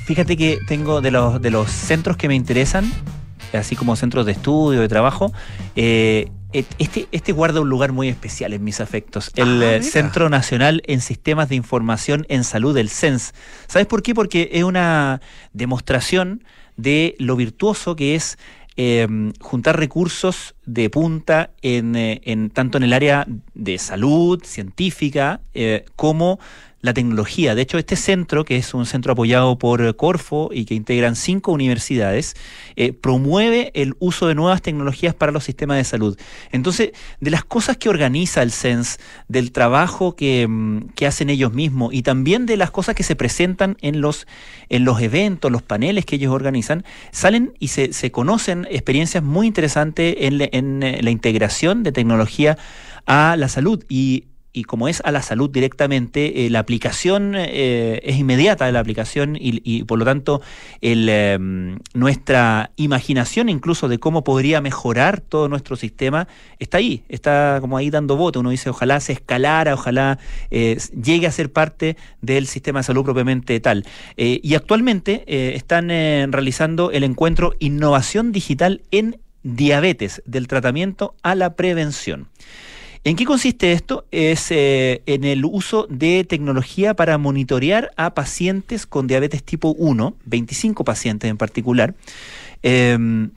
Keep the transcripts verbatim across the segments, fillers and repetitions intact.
Fíjate que tengo de los, de los centros que me interesan, así como centros de estudio, de trabajo, eh, Este, este guarda un lugar muy especial en mis afectos. El ah, Centro Nacional en Sistemas de Información en Salud, el C E N S. ¿Sabes por qué? Porque es una demostración de lo virtuoso que es eh, juntar recursos de punta en, eh, en tanto en el área de salud, científica, eh, como la tecnología. De hecho, este centro, que es un centro apoyado por Corfo y que integran cinco universidades, eh, promueve el uso de nuevas tecnologías para los sistemas de salud. Entonces, de las cosas que organiza el C E N S, del trabajo que, que hacen ellos mismos y también de las cosas que se presentan en los, en los eventos, los paneles que ellos organizan, salen y se, se conocen experiencias muy interesantes en, en la integración de tecnología a la salud. Y Y como es a la salud directamente, eh, la aplicación eh, es inmediata de la aplicación y, y por lo tanto el, eh, nuestra imaginación incluso de cómo podría mejorar todo nuestro sistema está ahí, está como ahí dando voto. Uno dice ojalá se escalara, ojalá eh, llegue a ser parte del sistema de salud propiamente tal. Eh, y actualmente eh, están eh, realizando el encuentro Innovación Digital en Diabetes, del tratamiento a la prevención. ¿En qué consiste esto? Es eh, en el uso de tecnología para monitorear a pacientes con diabetes tipo uno, veinticinco pacientes en particular, eh,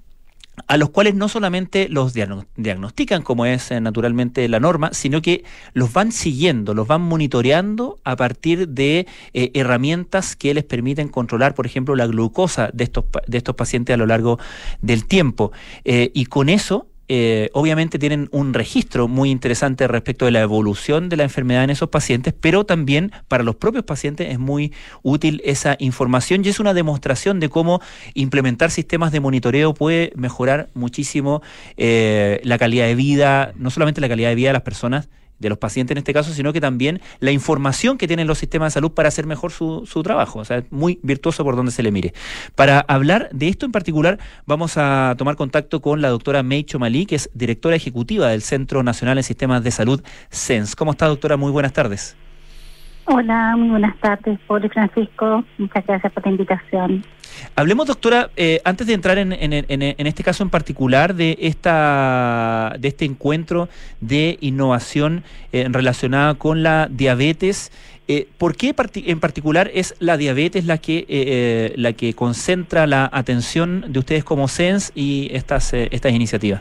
a los cuales no solamente los diagnostican, como es eh, naturalmente la norma, sino que los van siguiendo, los van monitoreando a partir de eh, herramientas que les permiten controlar, por ejemplo, la glucosa de estos, de estos pacientes a lo largo del tiempo. Eh, y con eso, Eh, obviamente tienen un registro muy interesante respecto de la evolución de la enfermedad en esos pacientes, pero también para los propios pacientes es muy útil esa información y es una demostración de cómo implementar sistemas de monitoreo puede mejorar muchísimo eh, la calidad de vida, no solamente la calidad de vida de las personas, de los pacientes en este caso, sino que también la información que tienen los sistemas de salud para hacer mejor su, su trabajo. O sea, es muy virtuoso por donde se le mire. Para hablar de esto en particular, vamos a tomar contacto con la doctora May Chomalí, que es directora ejecutiva del Centro Nacional en Sistemas de Salud, C E N S. ¿Cómo está, doctora? Muy buenas tardes. Hola, muy buenas tardes, Pablo Francisco. Muchas gracias por la invitación. Hablemos, doctora, eh, antes de entrar en, en, en, en este caso en particular de esta de este encuentro de innovación eh, relacionada con la diabetes, eh, ¿por qué parti- en particular es la diabetes la que eh, la que concentra la atención de ustedes como C E N S y estas eh, estas iniciativas?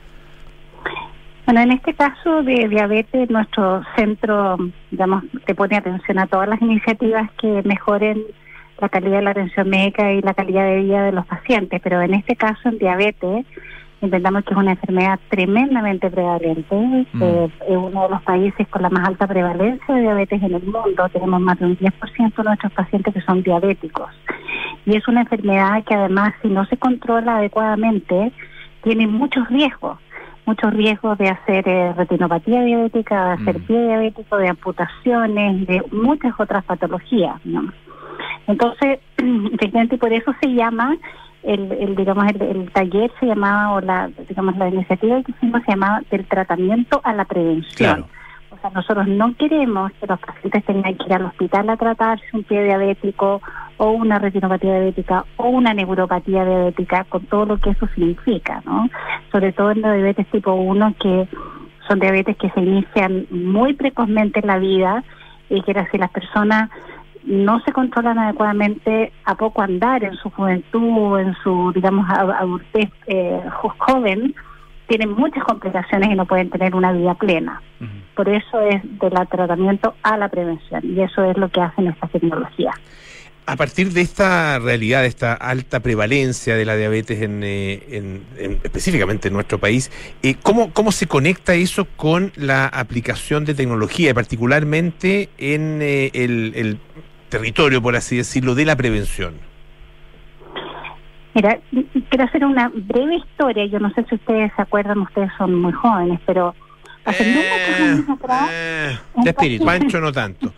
Bueno, en este caso de diabetes, nuestro centro, digamos, te pone atención a todas las iniciativas que mejoren la calidad de la atención médica y la calidad de vida de los pacientes, pero en este caso en diabetes entendamos que es una enfermedad tremendamente prevalente, mm. eh, es uno de los países con la más alta prevalencia de diabetes en el mundo. Tenemos más de un diez por ciento de nuestros pacientes que son diabéticos y es una enfermedad que además, si no se controla adecuadamente, tiene muchos riesgos muchos riesgos de hacer eh, retinopatía diabética, de hacer mm. pie diabético, de amputaciones, de muchas otras patologías, ¿no? Entonces, efectivamente, por eso se llama el, el digamos el, el taller se llamaba o la digamos la iniciativa que hicimos se llamaba del tratamiento a la prevención. Claro. O sea, nosotros no queremos que los pacientes tengan que ir al hospital a tratarse un pie diabético o una retinopatía diabética o una neuropatía diabética, con todo lo que eso significa, ¿no? Sobre todo en la diabetes tipo uno, que son diabetes que se inician muy precozmente en la vida y que si las personas no se controlan adecuadamente a poco andar en su juventud, en su, digamos, adultez eh, joven, tienen muchas complicaciones y no pueden tener una vida plena. Uh-huh. Por eso es del tratamiento a la prevención, y eso es lo que hacen estas tecnologías. A partir de esta realidad, de esta alta prevalencia de la diabetes en, eh, en, en específicamente en nuestro país, eh, ¿cómo, ¿cómo se conecta eso con la aplicación de tecnología, particularmente en eh, el, el territorio, por así decirlo, de la prevención? Mira, quiero hacer una breve historia. Yo no sé si ustedes se acuerdan, ustedes son muy jóvenes, pero hace eh, muchos años atrás... Eh, de espíritu, Pancho no tanto.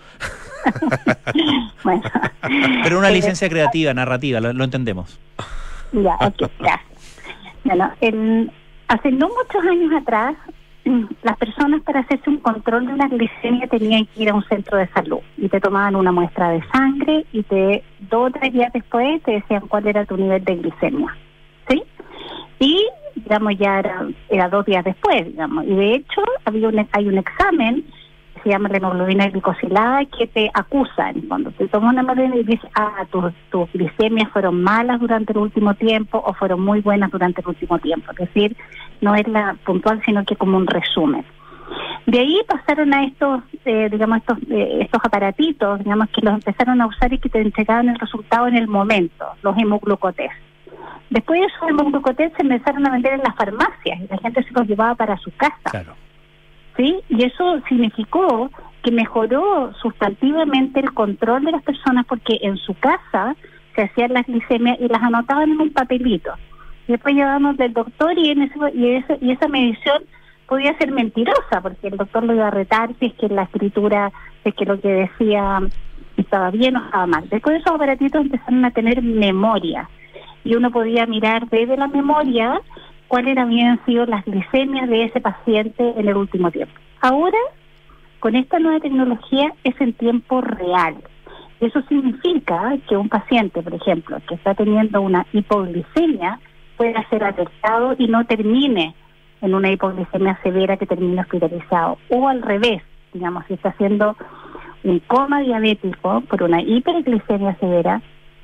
Bueno, pero una licencia creativa, narrativa, lo, lo entendemos. Ya, ok, gracias. Bueno, el, hace no muchos años atrás las personas para hacerse un control de una glicemia tenían que ir a un centro de salud y te tomaban una muestra de sangre y te dos o tres días después te decían cuál era tu nivel de glicemia, ¿sí? Y, digamos, ya era, era dos días después, digamos, y de hecho había un, hay un examen que se llama la hemoglobina glicosilada que te acusan cuando te toman una hemoglobina y dices, ah, tus tus glicemias fueron malas durante el último tiempo o fueron muy buenas durante el último tiempo, es decir, no es la puntual, sino que como un resumen. De ahí pasaron a estos, eh, digamos, estos eh, estos aparatitos, digamos, que los empezaron a usar y que te entregaban el resultado en el momento, los hemoglucotest. Después de esos hemoglucotest se empezaron a vender en las farmacias y la gente se los llevaba para su casa. Claro. ¿Sí? Y eso significó que mejoró sustantivamente el control de las personas porque en su casa se hacían las glicemias y las anotaban en un papelito. Y después llevábamos del doctor y, en ese, y, ese, y esa medición podía ser mentirosa porque el doctor lo iba a retar si es que la escritura, si es que lo que decía estaba bien o estaba mal. Después esos aparatitos empezaron a tener memoria y uno podía mirar desde la memoria cuáles habían sido las glicemias de ese paciente en el último tiempo. Ahora, con esta nueva tecnología es en tiempo real. Eso significa que un paciente, por ejemplo, que está teniendo una hipoglicemia, pueda ser alertado y no termine en una hipoglicemia severa que termine hospitalizado. O al revés, digamos, si está haciendo un coma diabético por una hiperglicemia severa,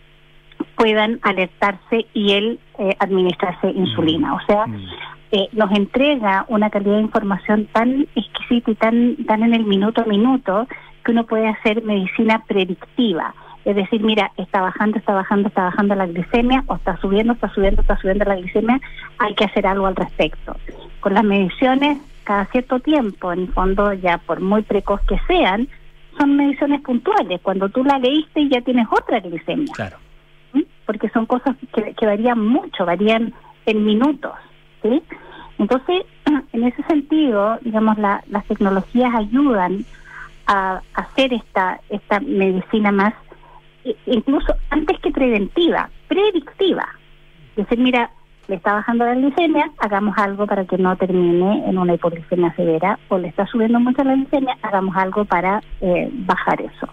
puedan alertarse y él eh, administrarse insulina. O sea, mm. eh, nos entrega una calidad de información tan exquisita y tan, tan en el minuto a minuto que uno puede hacer medicina predictiva. Es decir, mira, está bajando, está bajando, está bajando la glicemia, o está subiendo, está subiendo, está subiendo la glicemia, hay que hacer algo al respecto. Con las mediciones, cada cierto tiempo, en el fondo, ya por muy precoz que sean, son mediciones puntuales. Cuando tú la leíste ya tienes otra glicemia. Claro. ¿Sí? Porque son cosas que, que varían mucho, varían en minutos, ¿sí? Entonces, en ese sentido, digamos, la, las tecnologías ayudan a hacer esta, esta medicina más, incluso antes que preventiva, predictiva. Es decir, mira, le está bajando la glicemia, hagamos algo para que no termine en una hipoglicemia severa, o le está subiendo mucho la glicemia, hagamos algo para eh, bajar eso.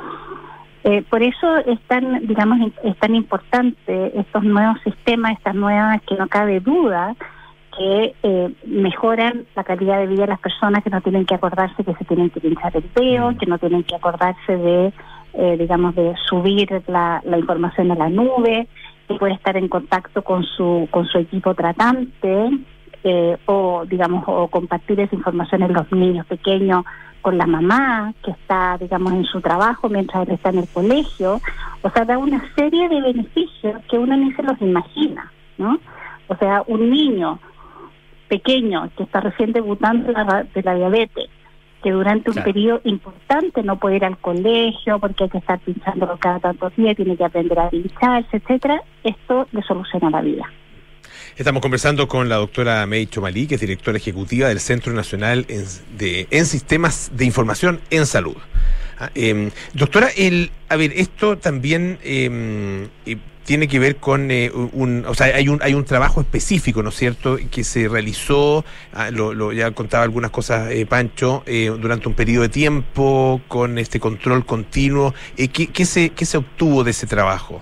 Eh, por eso es tan, digamos, es tan importante estos nuevos sistemas, estas nuevas, que no cabe duda, que eh, mejoran la calidad de vida de las personas, que no tienen que acordarse que se tienen que pinchar el dedo, que no tienen que acordarse de, eh, digamos, de subir la, la información a la nube, que puede estar en contacto con su con su equipo tratante, eh, o, digamos, o compartir esa información en los niños pequeños con la mamá, que está, digamos, en su trabajo mientras él está en el colegio. O sea, da una serie de beneficios que uno ni se los imagina, ¿no? O sea, un niño pequeño que está recién debutando de la, de la diabetes, que durante un claro. periodo importante no puede ir al colegio porque hay que estar pinchándolo cada tantos días, tiene que aprender a pincharse, etcétera, esto le soluciona la vida. Estamos conversando con la doctora May Chomalí, que es directora ejecutiva del Centro Nacional en, de, en Sistemas de Información en Salud. Ah, eh, doctora, el, a ver, esto también eh, eh, tiene que ver con eh, un, o sea, hay un hay un trabajo específico, ¿no es cierto?, que se realizó, ah, lo, lo ya contaba algunas cosas eh, Pancho, eh, durante un periodo de tiempo, con este control continuo. Eh, ¿qué, qué se qué se obtuvo de ese trabajo?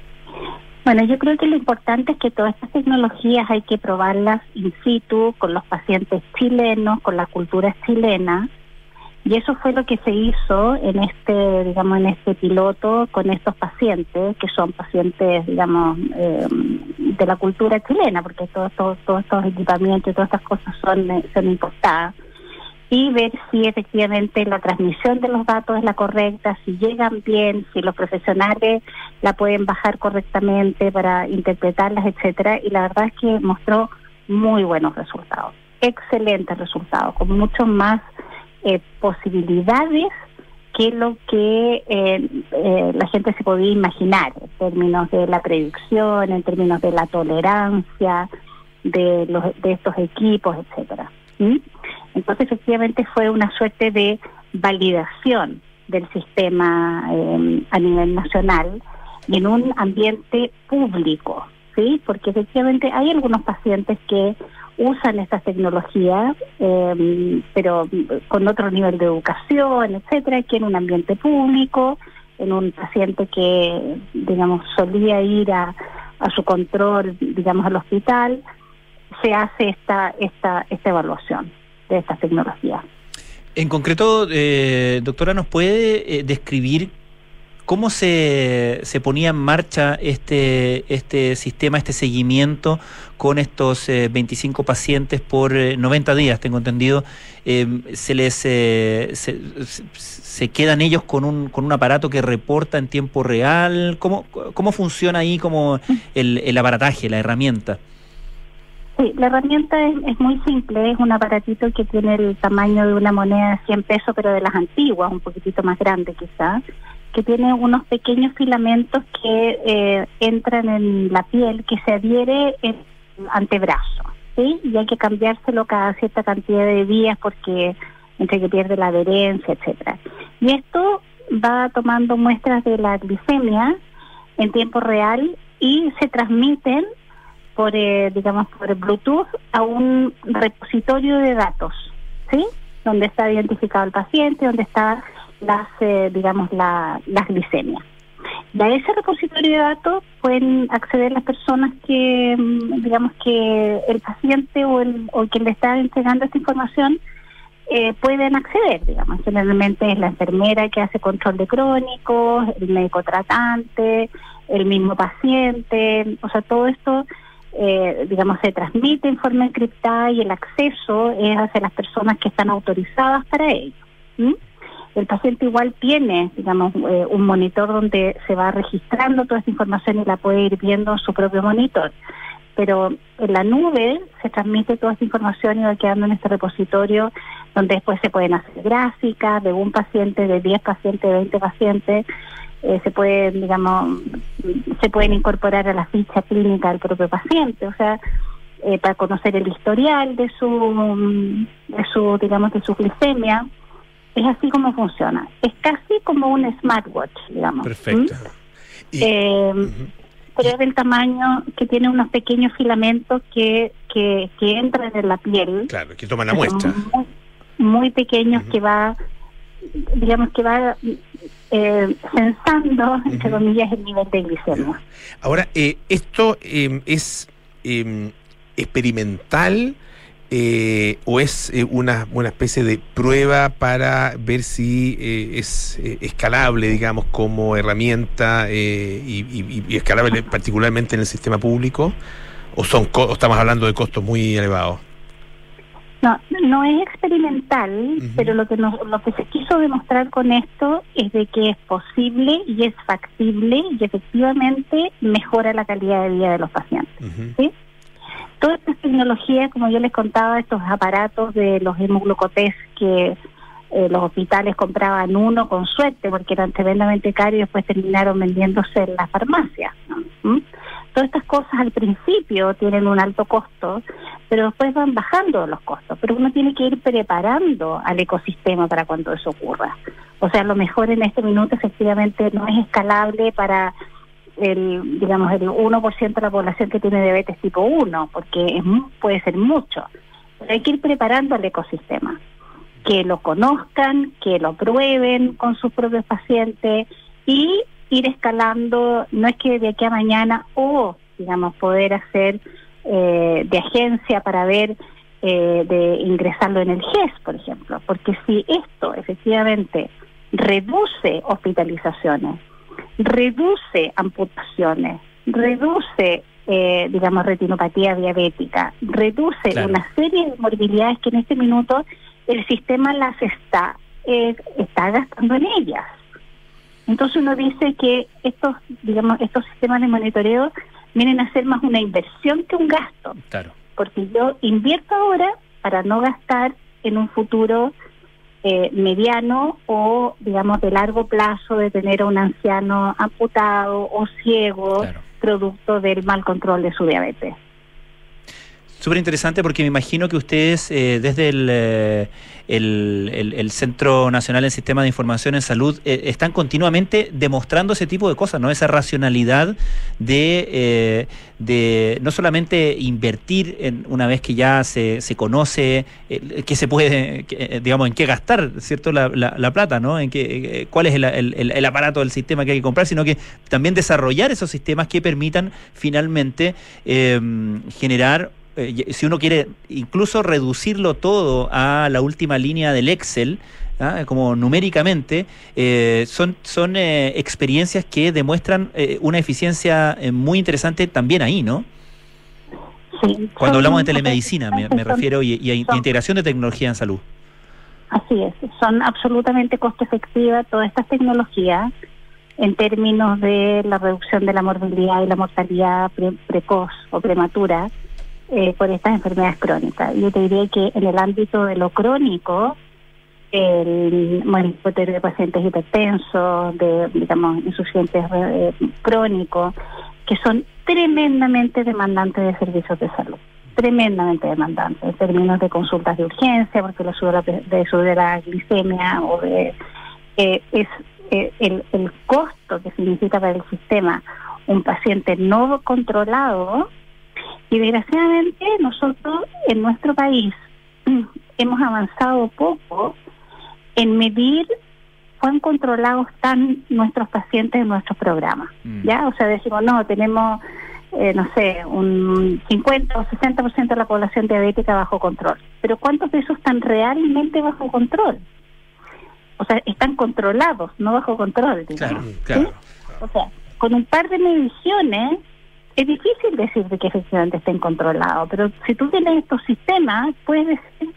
Bueno, yo creo que lo importante es que todas estas tecnologías hay que probarlas in situ con los pacientes chilenos, con la cultura chilena, y eso fue lo que se hizo en este, digamos, en este piloto con estos pacientes, que son pacientes, digamos, eh, de la cultura chilena, porque todos todos todos estos equipamientos y todas estas cosas son, son importadas, y ver si efectivamente la transmisión de los datos es la correcta, si llegan bien, si los profesionales la pueden bajar correctamente para interpretarlas, etcétera, y la verdad es que mostró muy buenos resultados, excelentes resultados, con mucho más eh, posibilidades que lo que eh, eh, la gente se podía imaginar, en términos de la predicción, en términos de la tolerancia de los de estos equipos, etcétera. ¿Mm? Entonces, efectivamente, fue una suerte de validación del sistema eh, a nivel nacional y en un ambiente público, ¿sí? Porque efectivamente hay algunos pacientes que usan estas tecnologías, eh, pero con otro nivel de educación, etcétera, que en un ambiente público, en un paciente que, digamos, solía ir a, a su control, digamos, al hospital, se hace esta esta esta evaluación de estas tecnologías. En concreto, eh, doctora, ¿nos puede eh, describir cómo se, se ponía en marcha este este sistema, este seguimiento con estos eh, veinticinco pacientes por eh, noventa días, tengo entendido? Eh, se les eh, se, se quedan ellos con un con un aparato que reporta en tiempo real. ¿Cómo cómo funciona ahí como el, el aparataje, la herramienta? Sí, la herramienta es, es muy simple, es un aparatito que tiene el tamaño de una moneda de cien pesos, pero de las antiguas, un poquitito más grande quizás, que tiene unos pequeños filamentos que eh, entran en la piel, que se adhiere en el antebrazo, ¿sí? Y hay que cambiárselo cada cierta cantidad de días porque entre que pierde la adherencia, etcétera. Y esto va tomando muestras de la glicemia en tiempo real y se transmiten por, eh, digamos, por Bluetooth a un repositorio de datos, ¿sí? Donde está identificado el paciente, donde está las, eh, digamos, la, las glicemias. Y a ese repositorio de datos pueden acceder las personas que, digamos, que el paciente o el o quien le está entregando esta información eh, pueden acceder, digamos. Generalmente es la enfermera que hace control de crónicos, el médico tratante, el mismo paciente, o sea, todo esto, eh, digamos, se transmite en forma encriptada y el acceso es hacia las personas que están autorizadas para ello. ¿Mm? El paciente igual tiene, digamos, eh, un monitor donde se va registrando toda esta información y la puede ir viendo en su propio monitor. Pero en la nube se transmite toda esta información y va quedando en este repositorio donde después se pueden hacer gráficas de un paciente, de diez pacientes, de veinte pacientes. Eh, se pueden, digamos, se pueden incorporar a la ficha clínica del propio paciente, o sea, eh, para conocer el historial de su, de su, digamos, de su glicemia. Es así como funciona. Es casi como un smartwatch, digamos. Perfecto. ¿Mm? Y, eh, uh-huh. Pero es del tamaño que tiene unos pequeños filamentos que que, que entran en la piel. Claro, que toman la muestra. Muy, muy pequeños, uh-huh. que va, digamos que va eh, censando, uh-huh. entre comillas, el nivel de glicemia. Ahora, eh, esto eh, es eh, experimental. Eh, ¿O es eh, una, una especie de prueba para ver si eh, es eh, escalable, digamos, como herramienta eh, y, y, y escalable particularmente en el sistema público? ¿O son co- o estamos hablando de costos muy elevados? No, no es experimental, uh-huh. pero lo que nos, lo que se quiso demostrar con esto es de que es posible y es factible y efectivamente mejora la calidad de vida de los pacientes. Uh-huh. ¿Sí? Todas estas tecnologías, como yo les contaba, estos aparatos de los hemoglucotest que eh, los hospitales compraban uno con suerte porque eran tremendamente caros y después terminaron vendiéndose en las farmacias, ¿no? ¿Mm? Todas estas cosas al principio tienen un alto costo, pero después van bajando los costos. Pero uno tiene que ir preparando al ecosistema para cuando eso ocurra. O sea, lo mejor en este minuto efectivamente no es escalable para el, digamos, el uno por ciento de la población que tiene diabetes tipo uno, porque es, puede ser mucho. Pero hay que ir preparando al ecosistema, que lo conozcan, que lo prueben con sus propios pacientes y ir escalando. No es que de aquí a mañana o, digamos, poder hacer eh, de agencia para ver eh, de ingresarlo en el G E S, por ejemplo, porque si esto efectivamente reduce hospitalizaciones, reduce amputaciones, reduce, eh, digamos, retinopatía diabética, reduce claro. una serie de morbilidades que en este minuto el sistema las está, eh, está gastando en ellas. Entonces uno dice que estos, digamos, estos sistemas de monitoreo vienen a ser más una inversión que un gasto. Claro. Porque yo invierto ahora para no gastar en un futuro Eh, mediano o, digamos, de largo plazo de tener a un anciano amputado o ciego, claro. producto del mal control de su diabetes. Súper interesante porque me imagino que ustedes eh, desde el, eh, el, el, el Centro Nacional en Sistemas de Información en Salud eh, están continuamente demostrando ese tipo de cosas, ¿no? Esa racionalidad de, eh, de no solamente invertir en una vez que ya se, se conoce eh, qué se puede, que, digamos, en qué gastar, ¿cierto? La, la, la plata, ¿no? En qué, cuál es el, el, el aparato del sistema que hay que comprar, sino que también desarrollar esos sistemas que permitan finalmente eh, generar, eh, si uno quiere incluso reducirlo todo a la última línea del Excel, ¿ah? Como numéricamente, eh, son, son eh, experiencias que demuestran eh, una eficiencia eh, muy interesante también ahí, ¿no? Sí, Cuando son, hablamos de telemedicina, me, me son, refiero, y, y a son, integración de tecnología en salud. Así es, son absolutamente costo efectivas todas estas tecnologías en términos de la reducción de la morbilidad y la mortalidad pre precoz o prematura eh, por estas enfermedades crónicas. Yo te diría que en el ámbito de lo crónico, el monitoreo de pacientes hipertensos, de, digamos, insuficientes eh, crónicos, que son tremendamente demandantes de servicios de salud, tremendamente demandantes en términos de consultas de urgencia, porque lo sube la, de sube la glicemia o de eh, es eh, el, el costo que significa para el sistema un paciente no controlado. Y desgraciadamente nosotros en nuestro país hemos avanzado poco en medir cuán controlados están nuestros pacientes en nuestros programas, mm. ¿ya? O sea, decimos, no, tenemos, eh, no sé, un cincuenta o sesenta por ciento de la población diabética bajo control. Pero ¿cuántos de esos están realmente bajo control? O sea, están controlados, no bajo control, digamos. Claro, claro. ¿Sí? O sea, con un par de mediciones es difícil decir de que efectivamente estén controlados, pero si tú tienes estos sistemas, puedes decir,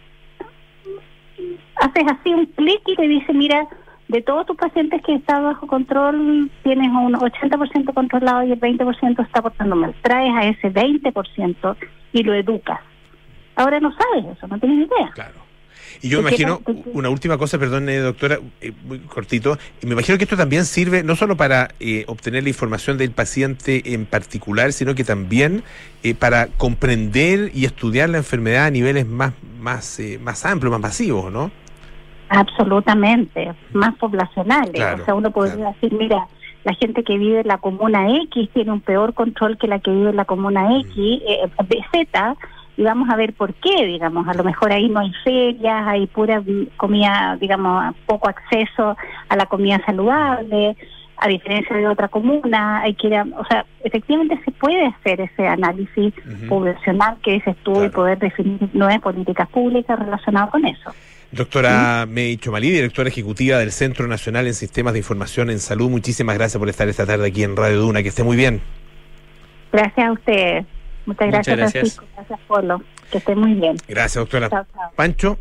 haces así un clic y te dice, mira, de todos tus pacientes que están bajo control, tienes un ochenta por ciento controlado y el veinte por ciento está portando mal. Traes a ese veinte por ciento y lo educas. Ahora no sabes eso, no tienes ni idea. Claro. Y yo me imagino, una última cosa, perdón, eh, doctora, eh, muy cortito, y me imagino que esto también sirve no solo para eh, obtener la información del paciente en particular, sino que también eh, para comprender y estudiar la enfermedad a niveles más, más, eh, más amplios, más masivos, ¿no? Absolutamente, más poblacionales. Claro, o sea, uno podría claro. decir, mira, la gente que vive en la comuna X tiene un peor control que la que vive en la comuna X, eh, Z, y vamos a ver por qué, digamos, a lo mejor ahí no hay ferias, hay pura comida, digamos, poco acceso a la comida saludable, a diferencia de otra comuna, hay que ir a, o sea, efectivamente se puede hacer ese análisis uh-huh. poblacional que dices tú claro. y poder definir nuevas políticas públicas relacionadas con eso. Doctora ¿Sí? May Chomalí, directora ejecutiva del Centro Nacional en Sistemas de Información en Salud, muchísimas gracias por estar esta tarde aquí en Radio Duna, que esté muy bien. Gracias a ustedes. Muchas gracias, Muchas gracias. Francisco. Gracias, Polo. Que esté muy bien. Gracias, doctora. Chao, chao. Pancho.